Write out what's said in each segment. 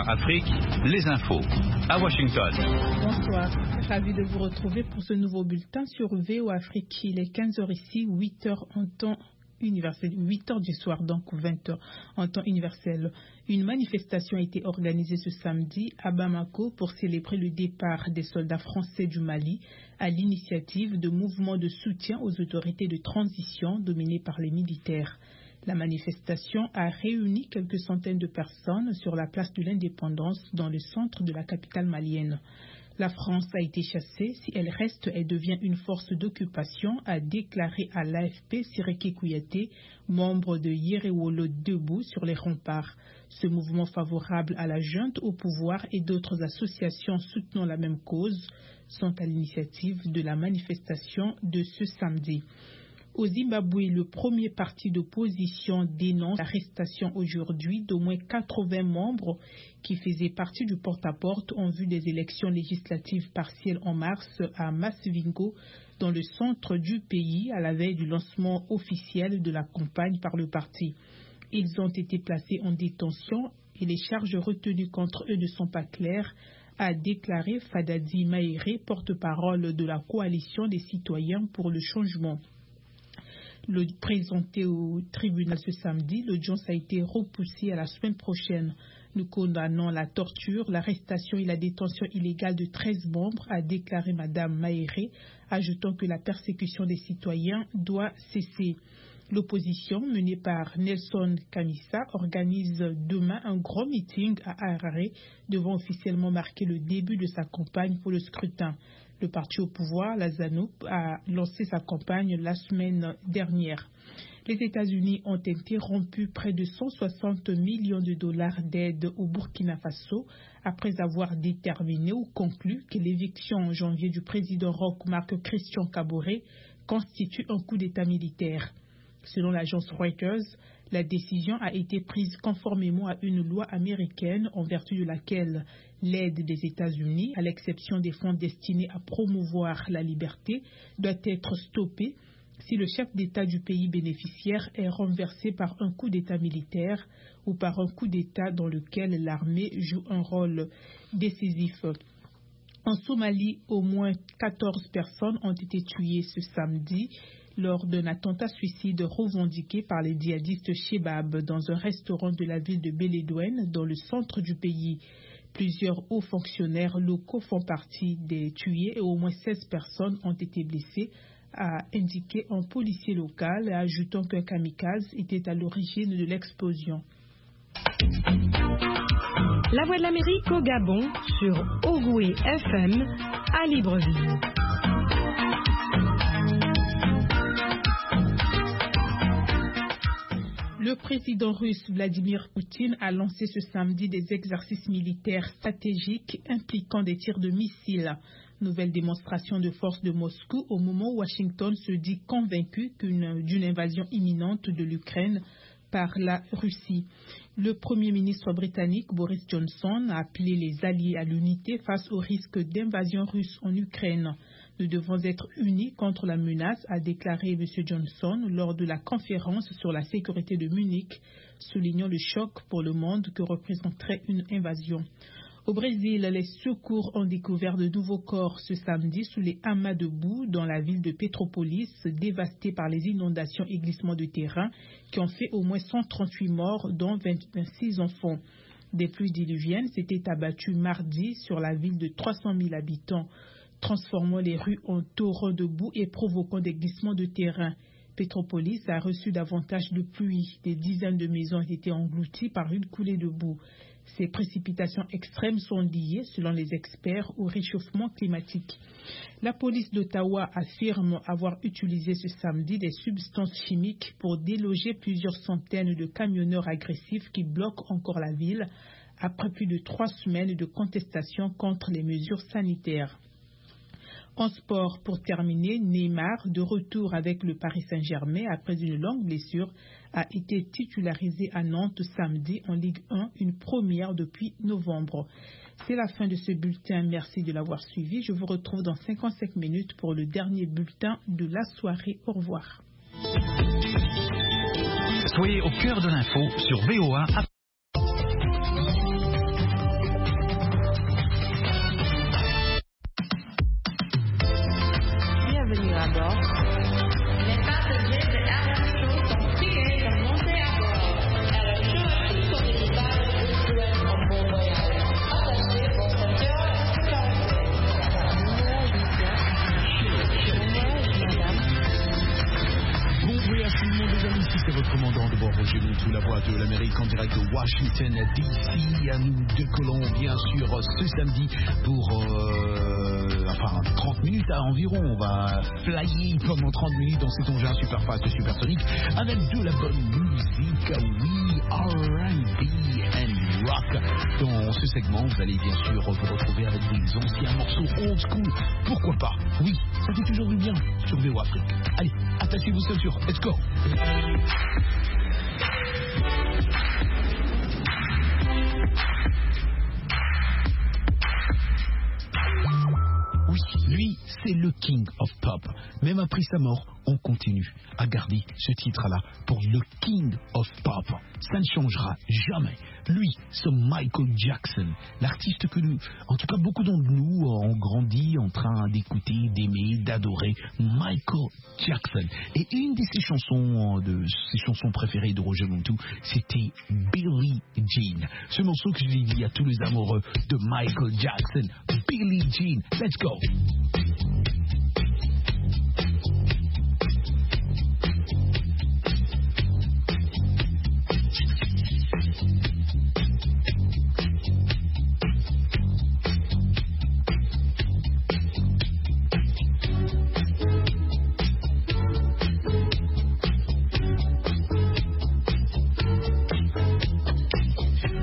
VOA Afrique, les infos. À Washington. Bonsoir, ravi de vous retrouver pour ce nouveau bulletin sur VOA Afrique. Il est 15h ici, 8h en temps universel, 8h du soir, donc 20h en temps universel. Une manifestation a été organisée ce samedi à Bamako pour célébrer le départ des soldats français du Mali à l'initiative de mouvements de soutien aux autorités de transition dominées par les militaires. La manifestation a réuni quelques centaines de personnes sur la place de l'Indépendance dans le centre de la capitale malienne. La France a été chassée. Si elle reste, elle devient une force d'occupation, a déclaré à l'AFP Sireke Kouyaté, membre de Yerewolo Debout sur les remparts. Ce mouvement favorable à la junte au pouvoir et d'autres associations soutenant la même cause sont à l'initiative de la manifestation de ce samedi. Au Zimbabwe, le premier parti d'opposition dénonce l'arrestation aujourd'hui d'au moins 80 membres qui faisaient partie du porte-à-porte en vue des élections législatives partielles en mars à Masvingo, dans le centre du pays, à la veille du lancement officiel de la campagne par le parti. Ils ont été placés en détention et les charges retenues contre eux ne sont pas claires, a déclaré Fadadi Maïré, porte-parole de la coalition des citoyens pour le changement. Le présenté au tribunal ce samedi, l'audience a été repoussée à la semaine prochaine. Nous condamnons la torture, l'arrestation et la détention illégale de 13 membres, a déclaré Madame Maïré, ajoutant que la persécution des citoyens doit cesser. L'opposition, menée par Nelson Kamisa, organise demain un grand meeting à Harare, devant officiellement marquer le début de sa campagne pour le scrutin. Le parti au pouvoir, la ZANU, a lancé sa campagne la semaine dernière. Les États-Unis ont interrompu près de 160 millions de dollars d'aide au Burkina Faso après avoir déterminé ou conclu que l'éviction en janvier du président Roch Marc Christian Kaboré constitue un coup d'État militaire. Selon l'agence Reuters, la décision a été prise conformément à une loi américaine en vertu de laquelle l'aide des États-Unis, à l'exception des fonds destinés à promouvoir la liberté, doit être stoppée si le chef d'État du pays bénéficiaire est renversé par un coup d'État militaire ou par un coup d'État dans lequel l'armée joue un rôle décisif. En Somalie, au moins 14 personnes ont été tuées ce samedi lors d'un attentat suicide revendiqué par les djihadistes Chebab dans un restaurant de la ville de Beledweyne, dans le centre du pays. Plusieurs hauts fonctionnaires locaux font partie des tués et au moins 16 personnes ont été blessées, a indiqué un policier local, ajoutant qu'un kamikaze était à l'origine de l'explosion. La Voix de l'Amérique au Gabon sur Ogoué FM à Libreville. Le président russe Vladimir Poutine a lancé ce samedi des exercices militaires stratégiques impliquant des tirs de missiles. Nouvelle démonstration de force de Moscou au moment où Washington se dit convaincu d'une invasion imminente de l'Ukraine par la Russie. Le Premier ministre britannique Boris Johnson a appelé les alliés à l'unité face au risque d'invasion russe en Ukraine. Nous devons être unis contre la menace, a déclaré M. Johnson lors de la conférence sur la sécurité de Munich, soulignant le choc pour le monde que représenterait une invasion. Au Brésil, les secours ont découvert de nouveaux corps ce samedi sous les amas de boue dans la ville de Petrópolis, dévastée par les inondations et glissements de terrain qui ont fait au moins 138 morts, dont 26 enfants. Des pluies diluviennes s'étaient abattues mardi sur la ville de 300 000 habitants, transformant les rues en torrents de boue et provoquant des glissements de terrain. Petrópolis a reçu davantage de pluie. Des dizaines de maisons ont été englouties par une coulée de boue. Ces précipitations extrêmes sont liées, selon les experts, au réchauffement climatique. La police d'Ottawa affirme avoir utilisé ce samedi des substances chimiques pour déloger plusieurs centaines de camionneurs agressifs qui bloquent encore la ville après plus de 3 semaines de contestation contre les mesures sanitaires. En sport, pour terminer, Neymar, de retour avec le Paris Saint-Germain après une longue blessure, a été titularisé à Nantes samedi en Ligue 1, une première depuis novembre. C'est la fin de ce bulletin. Merci de l'avoir suivi. Je vous retrouve dans 55 minutes pour le dernier bulletin de la soirée. Au revoir. Soyez au cœur de l'info sur VOA. c'est votre commandant de bord, Roger Montou, la voix de l'Amérique en direct de Washington DC. Nous décollons bien sûr ce samedi pour 30 minutes environ. On va flyer pendant 30 minutes dans cet engin super fast, supersonique, avec de la bonne musique, oui, R&B and rock. Dans ce segment, vous allez bien sûr vous retrouver avec des anciens morceaux old school. Pourquoi pas? Oui, ça fait toujours du bien sur VO Afrique. Allez, attachez vos ceintures, let's go! Oui, lui, c'est le King of Pop. Même après sa mort, on continue à garder ce titre-là pour le King of Pop. Ça ne changera jamais. Lui, c'est Michael Jackson, l'artiste que nous, en tout cas beaucoup d'entre nous, ont grandi en train d'écouter, d'aimer, d'adorer Michael Jackson. Et une de ses chansons préférées de Roger Montou, c'était Billie Jean. Ce morceau que je dédie à tous les amoureux de Michael Jackson. Billie Jean, let's go!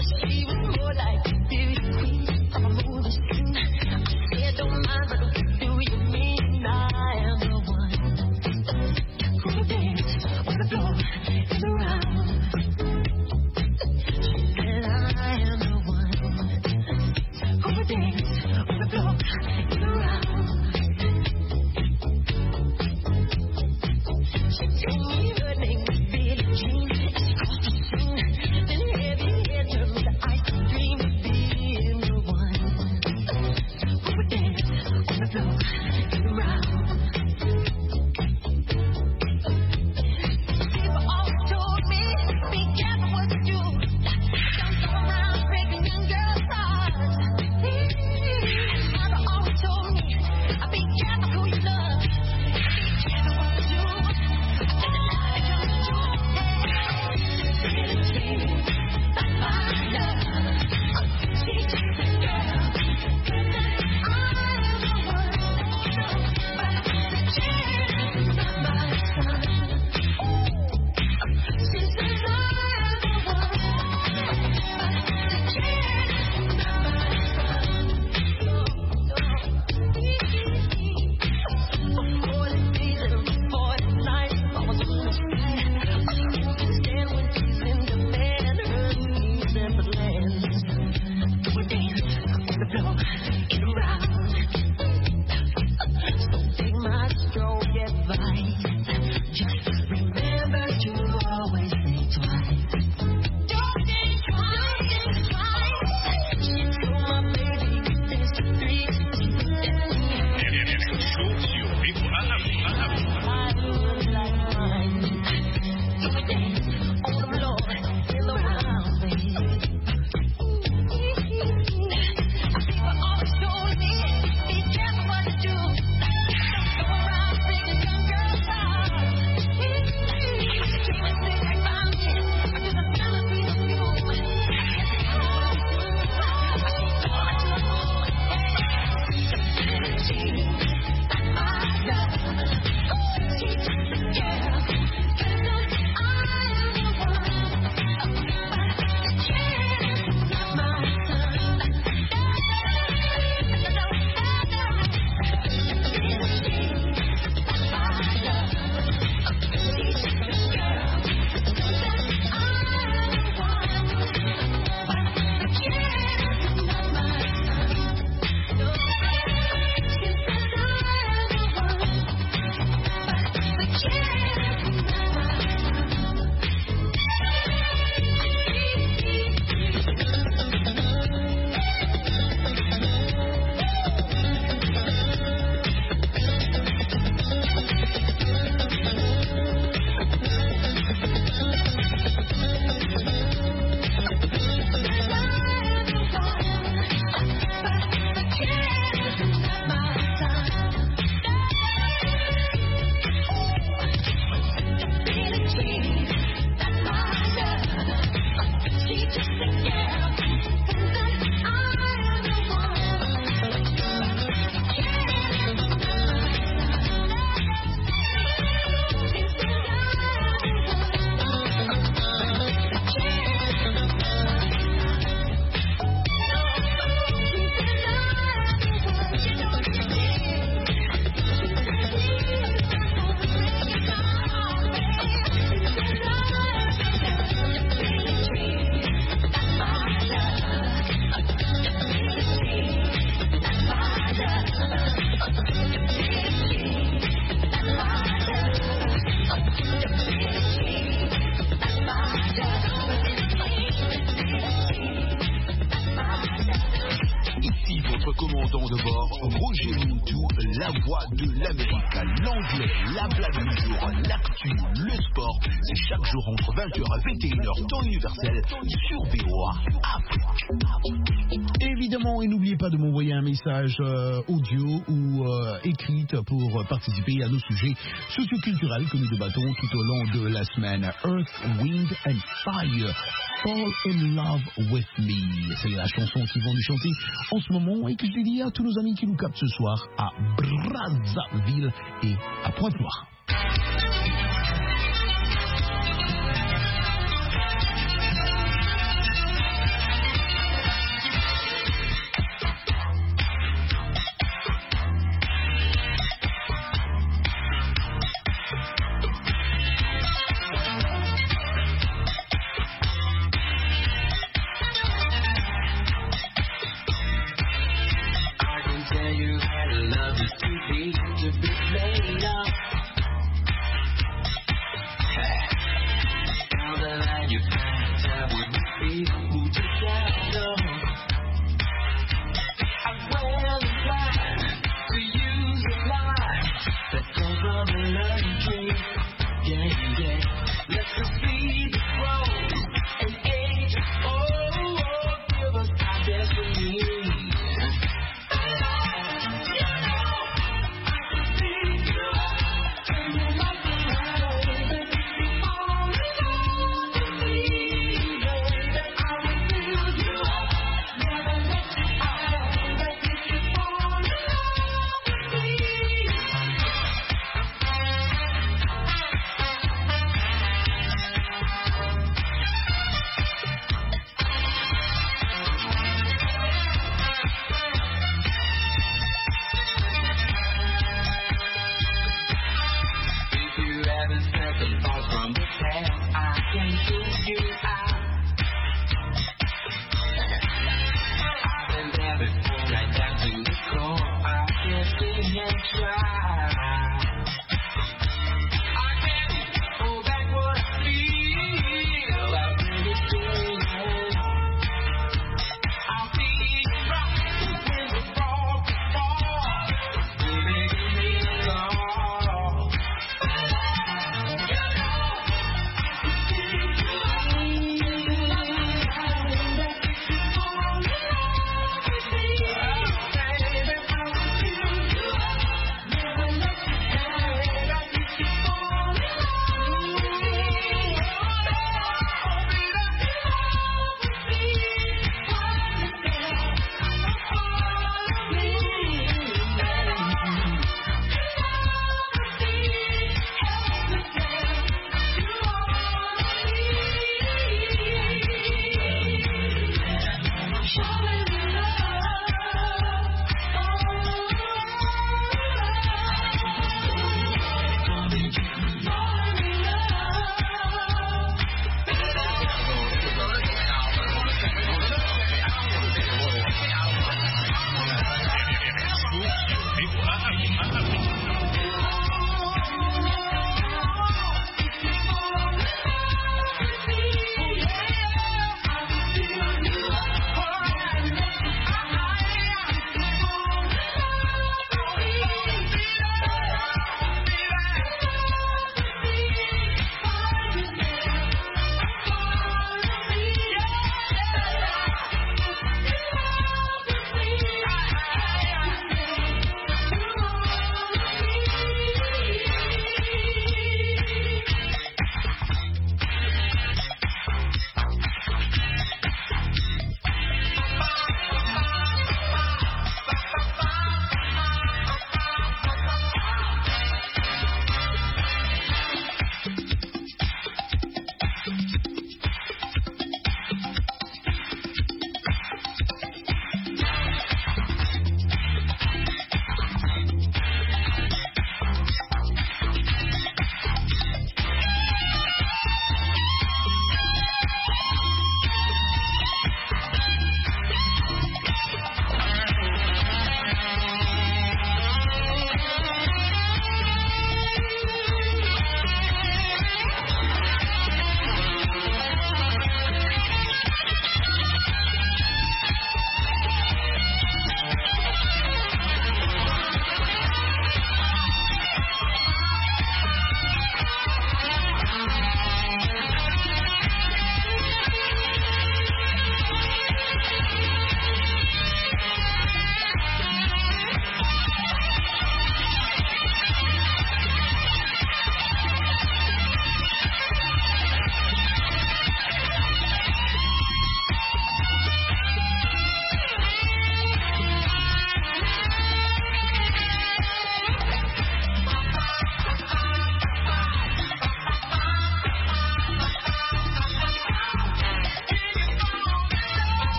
Don't mind, but voix de l'Amérique, l'anglais, la blague du jour, l'actu, le sport. C'est chaque jour entre 20h et 21h, temps universel sur VOA Afrique. Évidemment, et n'oubliez pas de m'envoyer un message audio ou écrite pour participer à nos sujets socioculturels que nous débattons tout au long de la semaine. Earth, Wind and Fire. Fall in Love with Me. C'est la chanson qu'ils vont nous chanter en ce moment et que je dédie à tous nos amis qui nous captent ce soir à Brazzaville et à Pointe-Noire.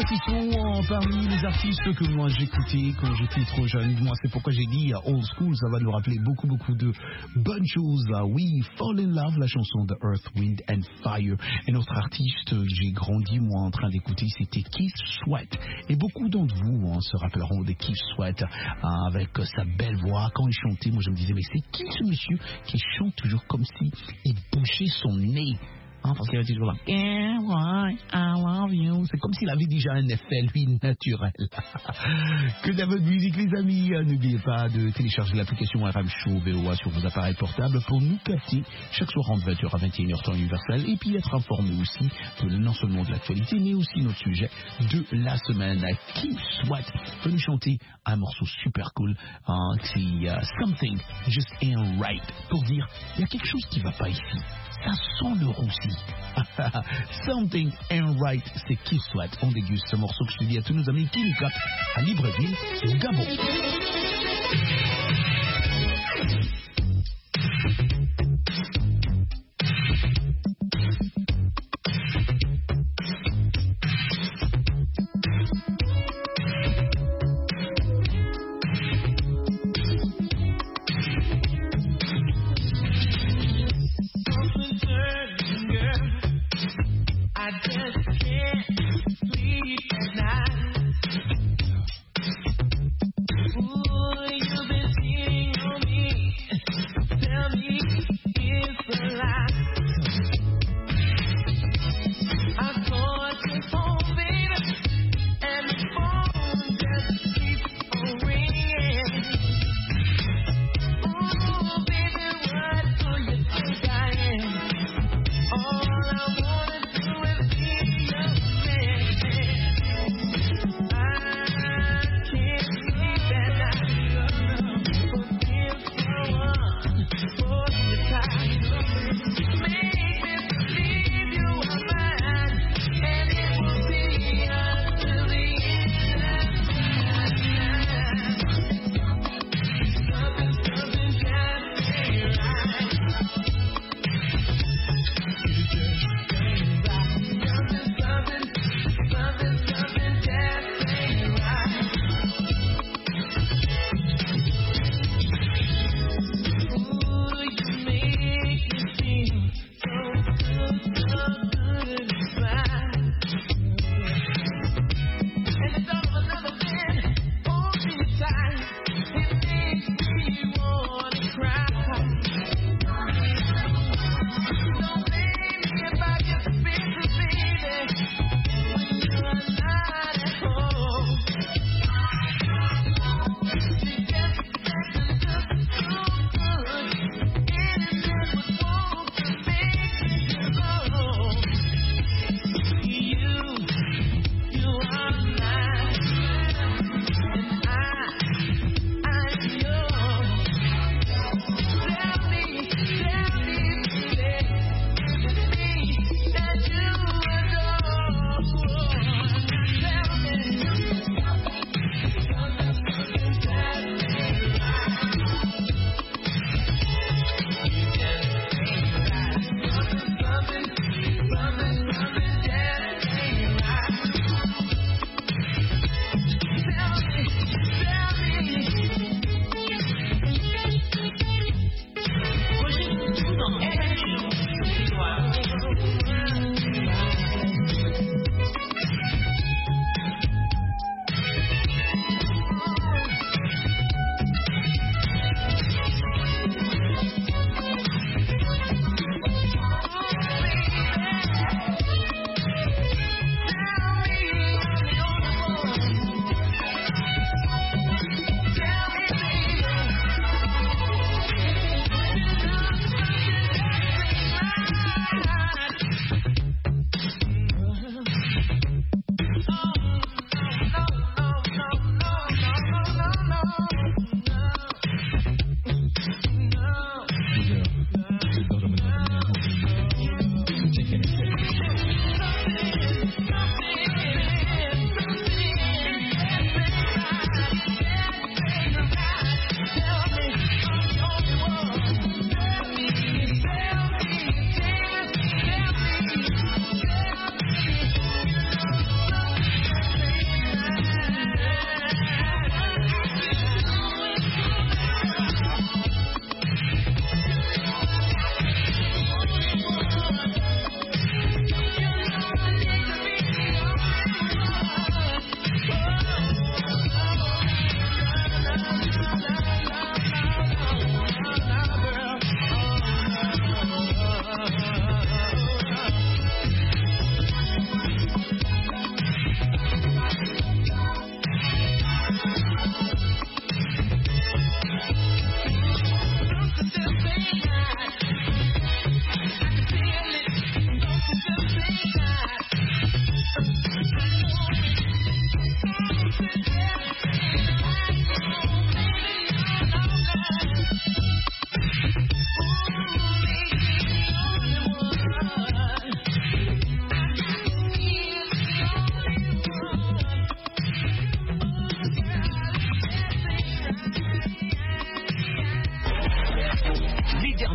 Ceux-ci sont parmi les artistes que moi j'écoutais quand j'étais trop jeune. Moi, c'est pourquoi j'ai dit old school, ça va nous rappeler beaucoup de bonnes choses. Oui, Fall in Love, la chanson de Earth, Wind and Fire. Et notre artiste, j'ai grandi moi en train d'écouter, c'était Keith Sweat. Et beaucoup d'entre vous se rappelleront de Keith Sweat avec sa belle voix. Quand il chantait, moi je me disais, mais c'est qui ce monsieur qui chante toujours comme si il bouchait son nez? Parce qu'il avait toujours là, I love you. C'est comme s'il avait déjà un effet, lui, naturel. Que de la bonne musique, les amis. N'oubliez pas de télécharger l'application RM Show VOA sur vos appareils portables pour nous capter chaque soir entre 20h à 21h temps universel. Et puis être informé aussi non seulement de l'actualité, mais aussi notre sujet de la semaine. Keith Sweat peut nous chanter un morceau super cool. C'est Something Just Ain't Right. Pour dire, il y a quelque chose qui ne va pas ici. Ça sent le roussi. Something Ain't Right, c'est Keith Sweat. On déguste ce morceau que je te dis à tous nos amis qui nous captent à Libreville, au Gabon. Ooh,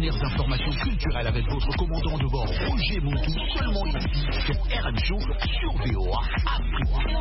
dernières informations culturelles avec votre commandant de bord Roger Montou, seulement ici sur RM Show sur VOA Afrique.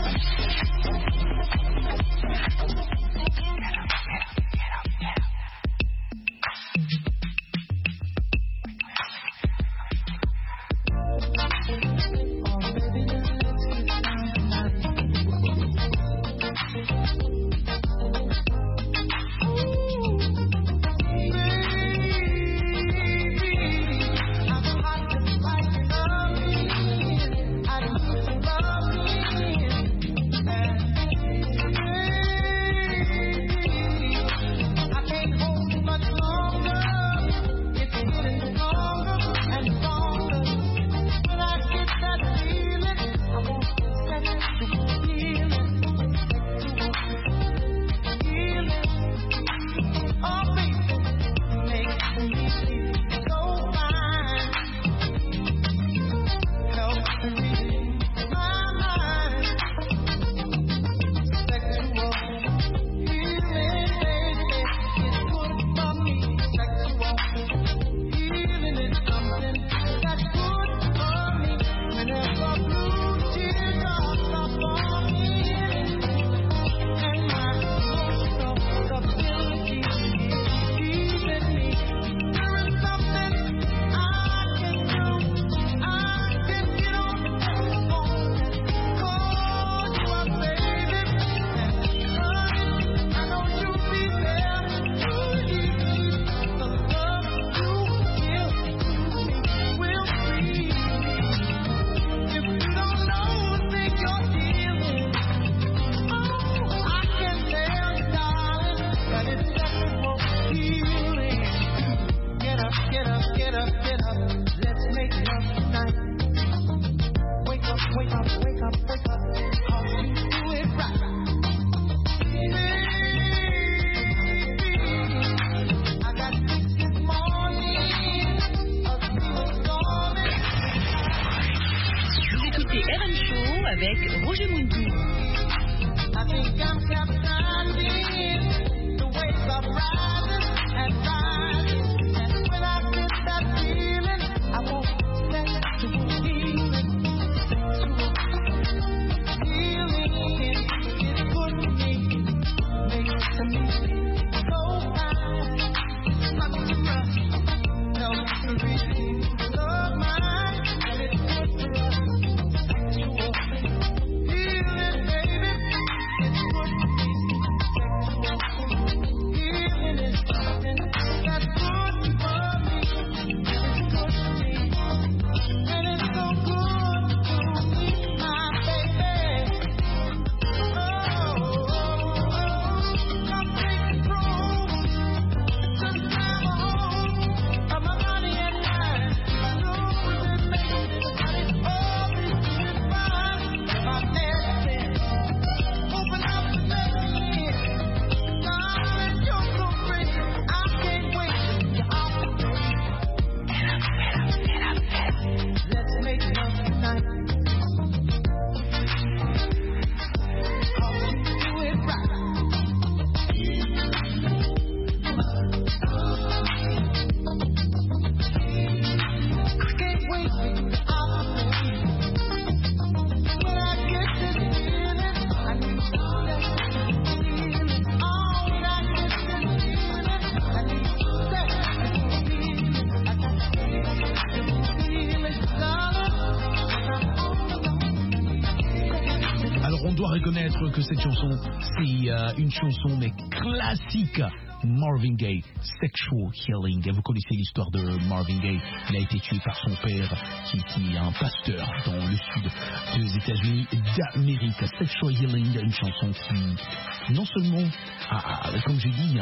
Reconnaître que cette chanson, c'est une chanson mais classique. Marvin Gaye, Sexual Healing. Vous connaissez l'histoire de Marvin Gaye. Il a été tué par son père, qui est un pasteur dans le sud des États-Unis d'Amérique. Sexual Healing, une chanson qui, non seulement, comme j'ai dit,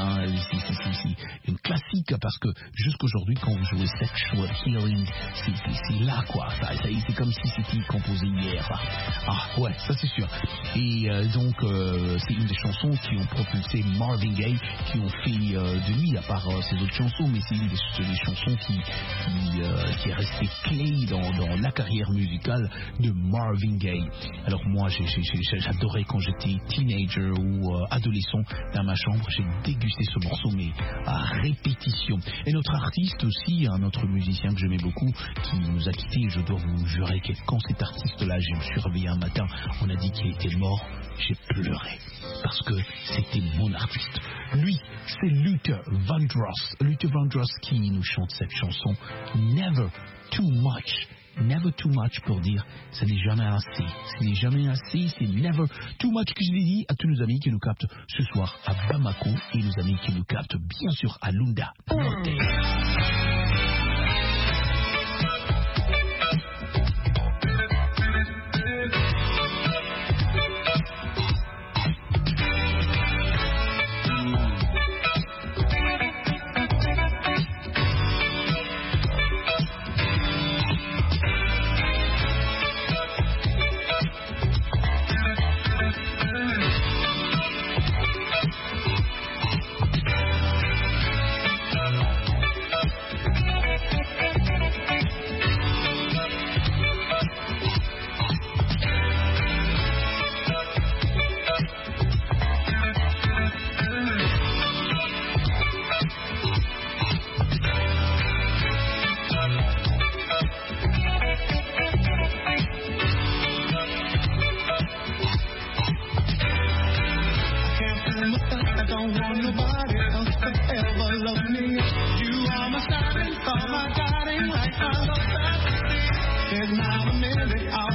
c'est une classique parce que jusqu'aujourd'hui, quand vous jouez Sexual Healing, c'est là, quoi. C'est comme si c'était composé hier. Ouais, ça c'est sûr. Et donc, c'est une des chansons qui ont propulsé Marvin Gaye, qui ont fait de lui, à part ses autres chansons, mais c'est des chansons qui est restée clé dans la carrière musicale de Marvin Gaye. Alors moi, j'adorais quand j'étais teenager ou adolescent dans ma chambre, j'ai dégusté ce morceau, mais à répétition. Et notre artiste aussi, un autre musicien que j'aimais beaucoup, qui nous a quittés, je dois vous jurer que quand cet artiste-là, je me suis réveillé un matin, on a dit qu'il était mort, j'ai pleuré, parce que c'était mon artiste. Lui, c'est Luther Vandross. Luther Vandross qui nous chante cette chanson Never Too Much. Never too much pour dire ce n'est jamais assez. Ce n'est jamais assez, c'est never too much que je l'ai dit à tous nos amis qui nous captent ce soir à Bamako et nos amis qui nous captent bien sûr à Lunda. There's not a minute